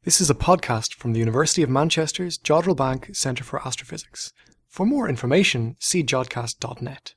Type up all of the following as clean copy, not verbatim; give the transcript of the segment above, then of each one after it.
This is a podcast from the University of Manchester's Jodrell Bank Centre for Astrophysics. For more information, see jodcast.net.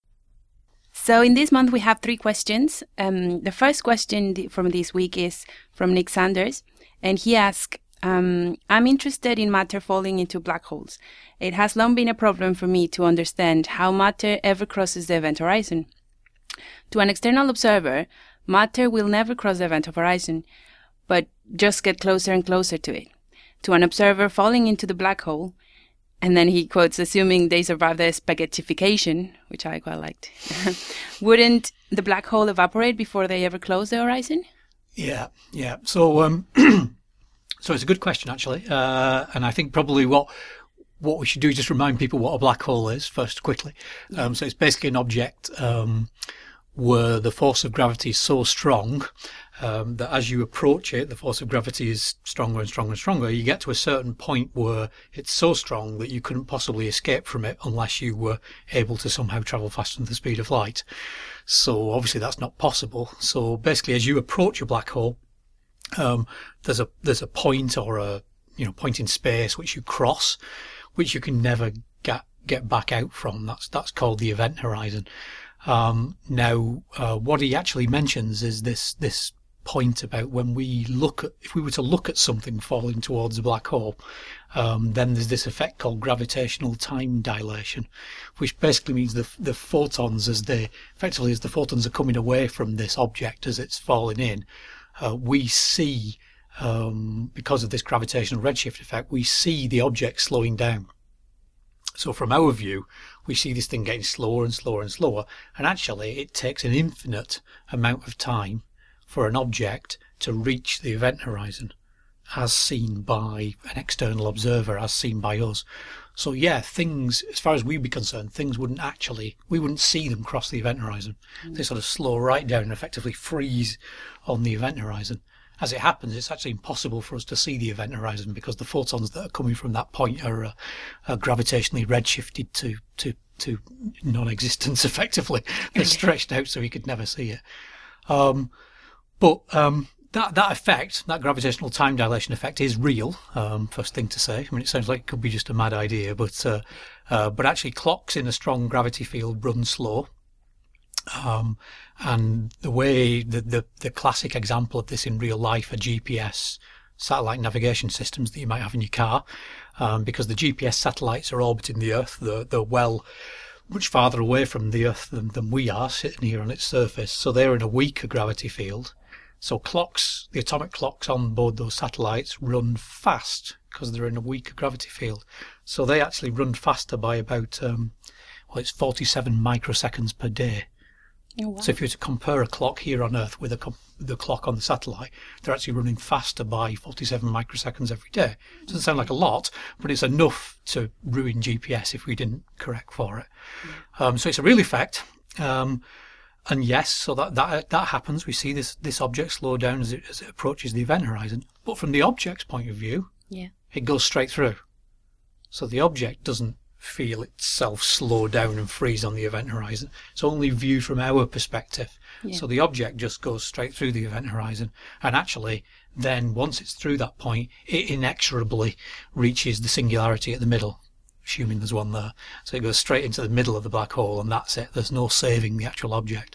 So in this month we have 3 questions. The first question from this week is from Nick Sanders, and he asked, I'm interested in matter falling into black holes. It has long been a problem for me to understand how matter ever crosses the event horizon. To an external observer, matter will never cross the event horizon, but just get closer and closer to it. To an observer falling into the black hole, and then he quotes, assuming they survive the spaghettification, which I quite liked, wouldn't the black hole evaporate before they ever close the horizon? Yeah. So so it's a good question, actually. And I think probably what we should do is just remind people what a black hole is first, quickly. So it's basically an object where the force of gravity is so strong that as you approach it, the force of gravity is stronger and stronger and stronger. You get to a certain point where it's so strong that you couldn't possibly escape from it unless you were able to somehow travel faster than the speed of light. So obviously that's not possible. So basically, as you approach a black hole, there's a point or a point in space which you cross, which you can never get back out from. That's called the event horizon. Now, what he actually mentions is this point about when if we were to look at something falling towards a black hole, then there's this effect called gravitational time dilation, which basically means the photons, as the photons are coming away from this object as it's falling in, we see, because of this gravitational redshift effect, we see the object slowing down. So from our view, we see this thing getting slower and slower and slower, and actually it takes an infinite amount of time for an object to reach the event horizon, as seen by an external observer, as seen by us. So yeah, things, as far as we'd be concerned, we wouldn't see them cross the event horizon. They sort of slow right down and effectively freeze on the event horizon. As it happens, it's actually impossible for us to see the event horizon because the photons that are coming from that point are gravitationally redshifted to non-existence, effectively. They're stretched out so we could never see it. But that effect, that gravitational time dilation effect, is real, first thing to say. I mean, it sounds like it could be just a mad idea, but actually clocks in a strong gravity field run slow. And the way the classic example of this in real life are GPS satellite navigation systems that you might have in your car, because the GPS satellites are orbiting the Earth. They're much farther away from the Earth than we are, sitting here on its surface. So they're in a weaker gravity field. So the atomic clocks on board those satellites run fast because they're in a weaker gravity field. So they actually run faster by about, it's 47 microseconds per day. Oh, wow. So if you were to compare a clock here on Earth with the clock on the satellite, they're actually running faster by 47 microseconds every day. It doesn't sound like a lot, but it's enough to ruin GPS if we didn't correct for it. So it's a real effect. And yes, so that happens. We see this object slow down as it approaches the event horizon. But from the object's point of view, it goes straight through. So the object doesn't feel itself slow down and freeze on the event horizon. It's only viewed from our perspective. Yeah. So the object just goes straight through the event horizon. And actually, then once it's through that point, it inexorably reaches the singularity at the middle, assuming there's one there. So it goes straight into the middle of the black hole, and that's it. There's no saving the actual object.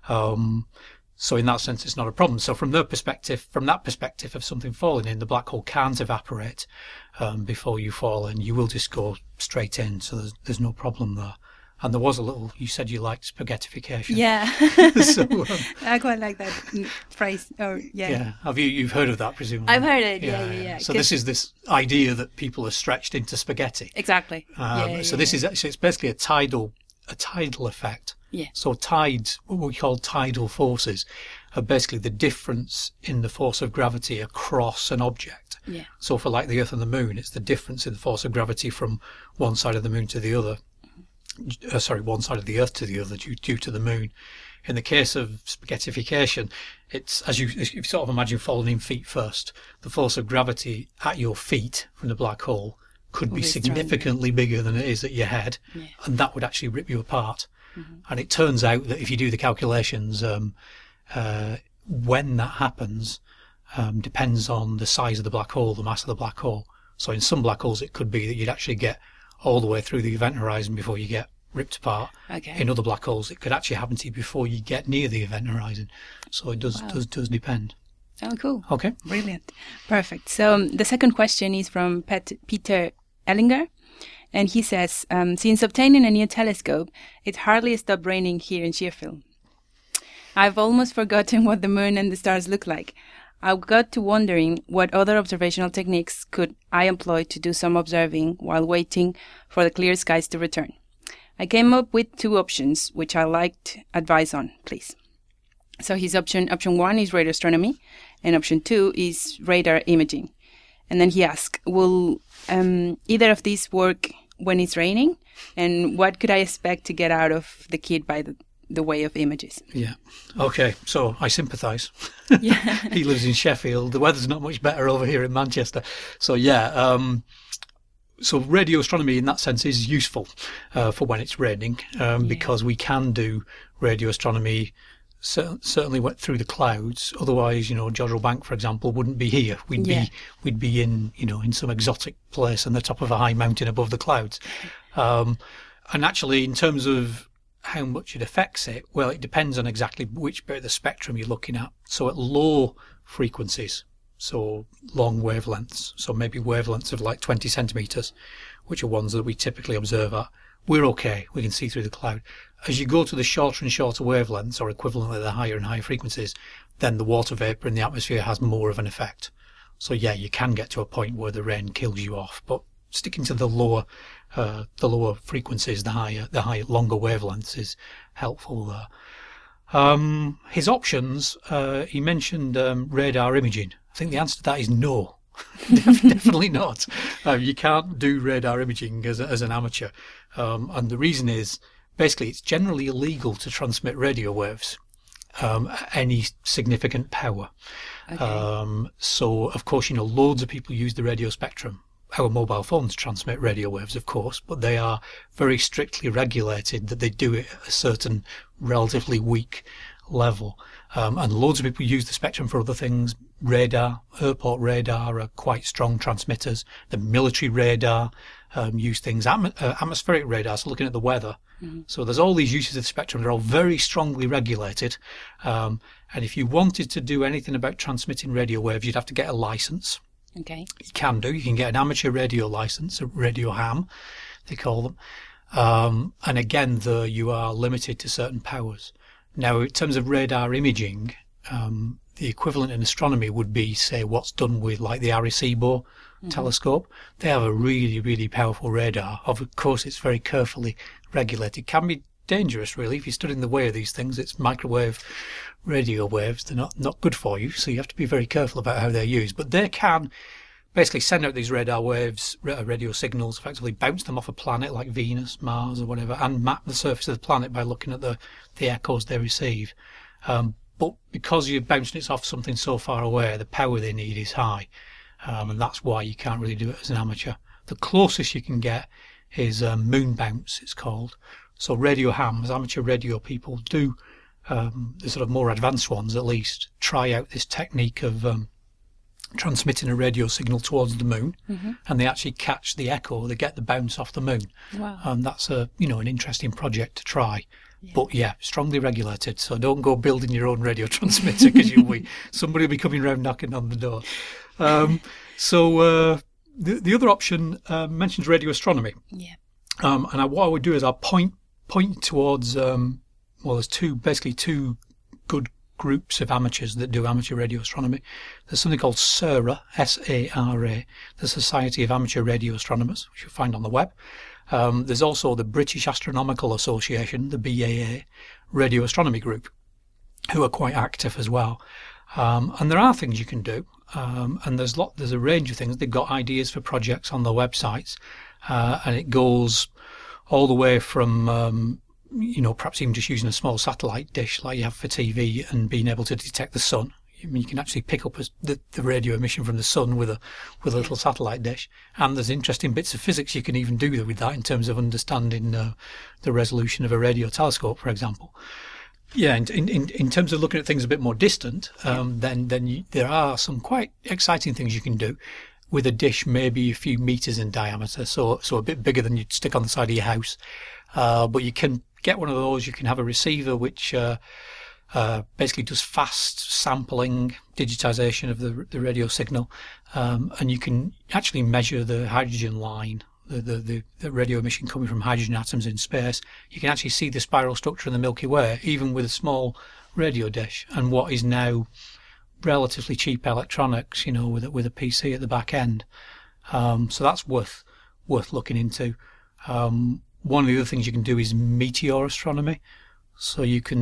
So in that sense, it's not a problem. So from that perspective of something falling in, the black hole can't evaporate before you fall in. You will just go straight in. So there's no problem there. And there was you said you liked spaghettification. Yeah. So, I quite like that phrase. Yeah. You've heard of that, presumably? I've heard it. Yeah. So this is this idea that people are stretched into spaghetti. Exactly. It's basically a tidal effect. Yeah. So tides, what we call tidal forces, are basically the difference in the force of gravity across an object. Yeah. So for like the Earth and the Moon, it's the difference in the force of gravity from one side of the Moon to the other. One side of the Earth to the other due to the Moon. In the case of spaghettification, it's as you sort of imagine falling in feet first. The force of gravity at your feet from the black hole could be significantly bigger than it is at your head, and that would actually rip you apart. Mm-hmm. And it turns out that if you do the calculations, when that happens, depends on the size of the black hole, the mass of the black hole. So in some black holes, it could be that you'd actually get all the way through the event horizon before you get ripped apart. Okay. In other black holes, it could actually happen to you before you get near the event horizon. So it does depend. Oh, cool. Okay. Brilliant. Perfect. So the second question is from Peter Ellinger. And he says, since obtaining a new telescope, it hardly stopped raining here in Sheffield. I've almost forgotten what the moon and the stars look like. I got to wondering what other observational techniques could I employ to do some observing while waiting for the clear skies to return. I came up with 2 options, which I liked advice on, please. So his option 1 is radio astronomy, and option 2 is radar imaging. And then he asked, will either of these work when it's raining? And what could I expect to get out of the kit by the way of images? Yeah. Okay. So I sympathise. Yeah. He lives in Sheffield. The weather's not much better over here in Manchester. So yeah. So radio astronomy in that sense is useful for when it's raining because we can do radio astronomy certainly went through the clouds. Otherwise, Jodrell Bank, for example, wouldn't be here. We'd be in, in some exotic place on the top of a high mountain above the clouds. And actually, in terms of how much it affects it, well, it depends on exactly which bit of the spectrum you're looking at. So at low frequencies, so long wavelengths, so maybe wavelengths of like 20 centimetres, which are ones that we typically observe at, we're okay. We can see through the cloud. As you go to the shorter and shorter wavelengths, or equivalently the higher and higher frequencies, then the water vapour in the atmosphere has more of an effect. So yeah, you can get to a point where the rain kills you off, but sticking to the lower frequencies, the higher, longer wavelengths is helpful there. His options, he mentioned radar imaging. I think the answer to that is no. Definitely not. You can't do radar imaging as an amateur. And the reason is, basically, it's generally illegal to transmit radio waves at any significant power. Okay. So, of course, loads of people use the radio spectrum. Our mobile phones transmit radio waves, of course, but they are very strictly regulated that they do it at a certain relatively weak level. And loads of people use the spectrum for other things. Radar, airport radar are quite strong transmitters. The military radar use things. Atmospheric radar, so looking at the weather. Mm-hmm. So there's all these uses of the spectrum. They're all very strongly regulated. And if you wanted to do anything about transmitting radio waves, you'd have to get a license. Okay. You can do. You can get an amateur radio license, a radio ham, they call them. And again, you are limited to certain powers. Now, in terms of radar imaging, the equivalent in astronomy would be, say, what's done with like the Arecibo telescope. They have a really, really powerful radar. Of course, it's very carefully regulated. It can be dangerous, really, if you stood in the way of these things. It's microwave radio waves. They're not good for you, so you have to be very careful about how they're used. But they can basically send out these radar waves, radio signals, effectively bounce them off a planet like Venus, Mars, or whatever, and map the surface of the planet by looking at the echoes they receive. But because you're bouncing it off something so far away, the power they need is high. And that's why you can't really do it as an amateur. The closest you can get is moon bounce, it's called. So radio hams, amateur radio people do, the sort of more advanced ones at least, try out this technique of transmitting a radio signal towards the moon, and they actually catch the echo, they get the bounce off the moon. Wow. And that's an interesting project to try. Yeah. But yeah, strongly regulated, so don't go building your own radio transmitter because somebody will be coming round knocking on the door. So the other option mentions radio astronomy. Yeah. And what I would do is I'll point towards there's two good groups of amateurs that do amateur radio astronomy. There's something called SARA, S-A-R-A, the Society of Amateur Radio Astronomers, which you'll find on the web. There's also the British Astronomical Association, the BAA, Radio Astronomy Group, who are quite active as well. And there are things you can do, and there's a range of things. They've got ideas for projects on their websites, and it goes all the way from perhaps even just using a small satellite dish like you have for TV and being able to detect the sun. I mean, you can actually pick up the radio emission from the sun with a little satellite dish. And there's interesting bits of physics you can even do with that in terms of understanding the resolution of a radio telescope, for example. Yeah, in terms of looking at things a bit more distant, there are some quite exciting things you can do with a dish maybe a few meters in diameter, so a bit bigger than you'd stick on the side of your house. But you can get one of those. You can have a receiver which basically does fast sampling, digitization of the radio signal, and you can actually measure the hydrogen line. The radio emission coming from hydrogen atoms in space. You can actually see the spiral structure in the Milky Way, even with a small radio dish, and what is now relatively cheap electronics, with a PC at the back end. So that's worth looking into. One of the other things you can do is meteor astronomy. So you can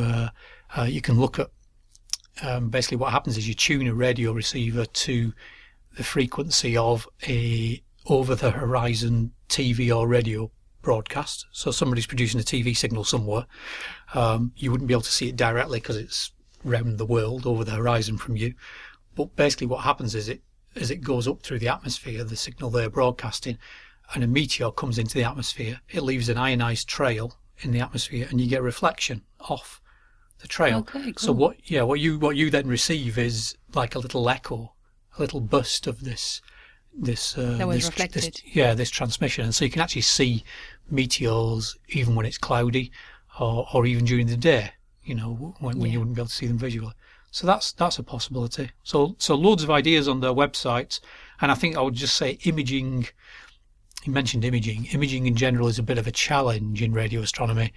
look at basically what happens is you tune a radio receiver to the frequency of a over-the-horizon TV or radio broadcast. So somebody's producing a TV signal somewhere. You wouldn't be able to see it directly because it's round the world over the horizon from you. But basically what happens is as it goes up through the atmosphere, the signal they're broadcasting, and a meteor comes into the atmosphere, it leaves an ionized trail in the atmosphere, and you get reflection off the trail. Okay, cool. So what you then receive is like a little echo, a little burst of this reflected. This transmission, and so you can actually see meteors even when it's cloudy, or even during the day. When you wouldn't be able to see them visually. So that's a possibility. So loads of ideas on their website, and I think I would just say imaging. You mentioned imaging. Imaging in general is a bit of a challenge in radio astronomy.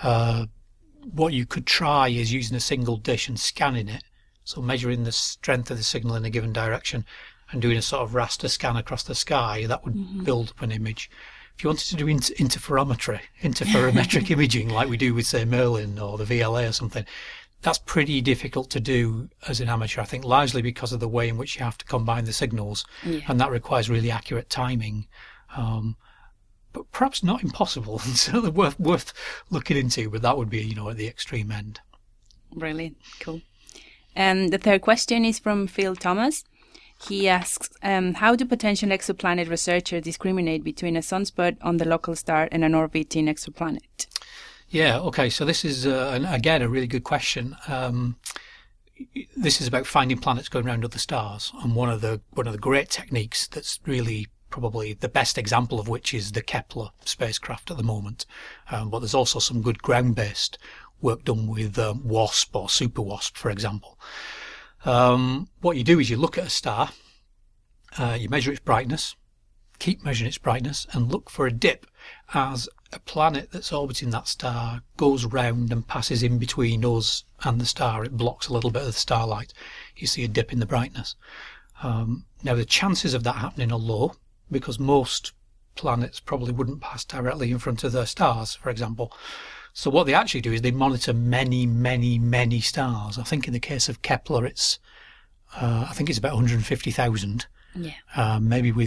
What you could try is using a single dish and scanning it, so measuring the strength of the signal in a given direction and doing a sort of raster scan across the sky. That would build up an image. If you wanted to do interferometric imaging like we do with, say, Merlin or the VLA or something, that's pretty difficult to do as an amateur, I think, largely because of the way in which you have to combine the signals, and that requires really accurate timing. But perhaps not impossible, and certainly worth looking into, but that would be, at the extreme end. Brilliant. Cool. The third question is from Phil Thomas. He asks, how do potential exoplanet researchers discriminate between a sunspot on the local star and an orbiting exoplanet? Yeah, okay, so this is, again, a really good question. This is about finding planets going around other stars, and one of the great techniques that's really probably the best example of which is the Kepler spacecraft at the moment. But there's also some good ground-based work done with WASP or Super WASP, for example. What you do is you look at a star, you measure its brightness, keep measuring its brightness, and look for a dip as a planet that's orbiting that star goes round and passes in between us and the star. It blocks a little bit of the starlight. You see a dip in the brightness. Now, the chances of that happening are low, because most planets probably wouldn't pass directly in front of their stars, for example. So what they actually do is they monitor many, many, many stars. I think in the case of Kepler, it's about 150,000. Yeah.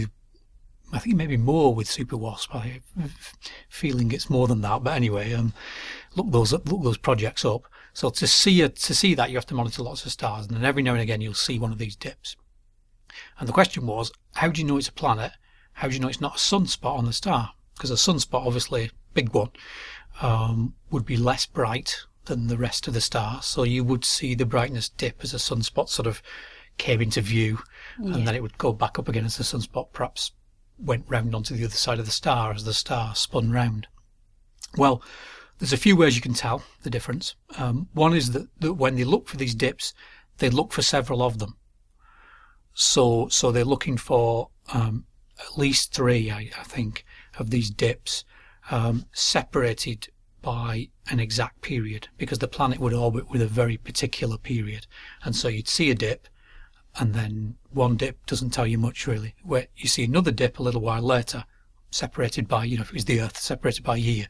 Maybe more with Super WASP. I have a feeling it's more than that. But anyway, look those projects up. So to see that, you have to monitor lots of stars, and then every now and again you'll see one of these dips. And the question was, how do you know it's a planet? How do you know it's not a sunspot on the star? Because a sunspot, obviously, big one, would be less bright than the rest of the star. So you would see the brightness dip as a sunspot sort of came into view, and then it would go back up again as the sunspot perhaps went round onto the other side of the star as the star spun round. Well, there's a few ways you can tell the difference. One is that when they look for these dips, they look for several of them. So they're looking for at least three, I think, of these dips separated by an exact period, because the planet would orbit with a very particular period. And so you'd see a dip, and then one dip doesn't tell you much, really. Where you see another dip a little while later, separated by, if it was the Earth, separated by a year.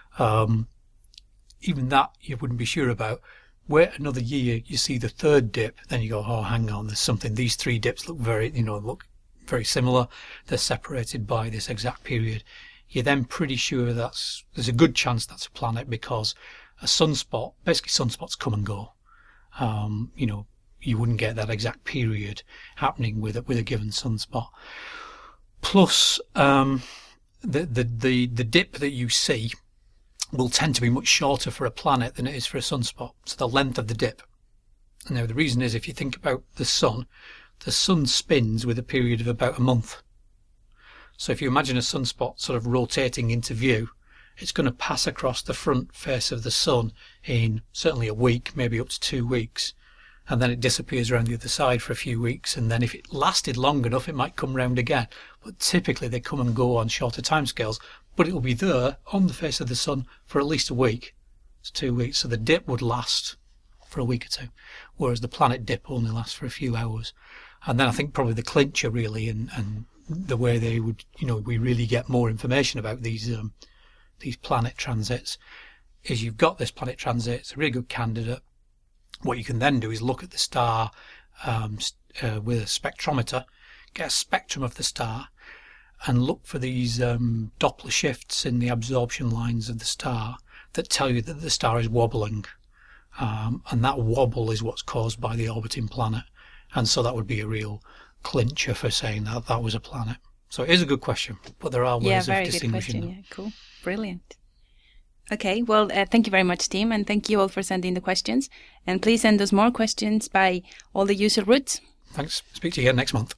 Even that you wouldn't be sure about. Wait another year, you see the third dip, then you go, oh, hang on, there's something. These three dips look very similar. They're separated by this exact period. You're then pretty sure there's a good chance that's a planet, because a sunspot, basically sunspots come and go. You wouldn't get that exact period happening with a given sunspot. Plus, the dip that you see will tend to be much shorter for a planet than it is for a sunspot. So the length of the dip. Now, the reason is, if you think about the sun spins with a period of about a month. So if you imagine a sunspot sort of rotating into view, it's going to pass across the front face of the sun in certainly a week, maybe up to 2 weeks. And then it disappears around the other side for a few weeks. And then if it lasted long enough, it might come round again. But typically they come and go on shorter timescales. But it will be there on the face of the sun for at least a week to 2 weeks. So the dip would last for a week or two, whereas the planet dip only lasts for a few hours. And then I think probably the clincher really, and the way they would, we really get more information about these planet transits, is you've got this planet transit. It's a really good candidate. What you can then do is look at the star with a spectrometer, get a spectrum of the star, and look for these Doppler shifts in the absorption lines of the star that tell you that the star is wobbling. And that wobble is what's caused by the orbiting planet. And so that would be a real clincher for saying that that was a planet. So it is a good question, but there are ways of distinguishing them. Yeah, cool. Brilliant. Okay, well, thank you very much, team, and thank you all for sending the questions. And please send us more questions by all the usual routes. Thanks. Speak to you again next month.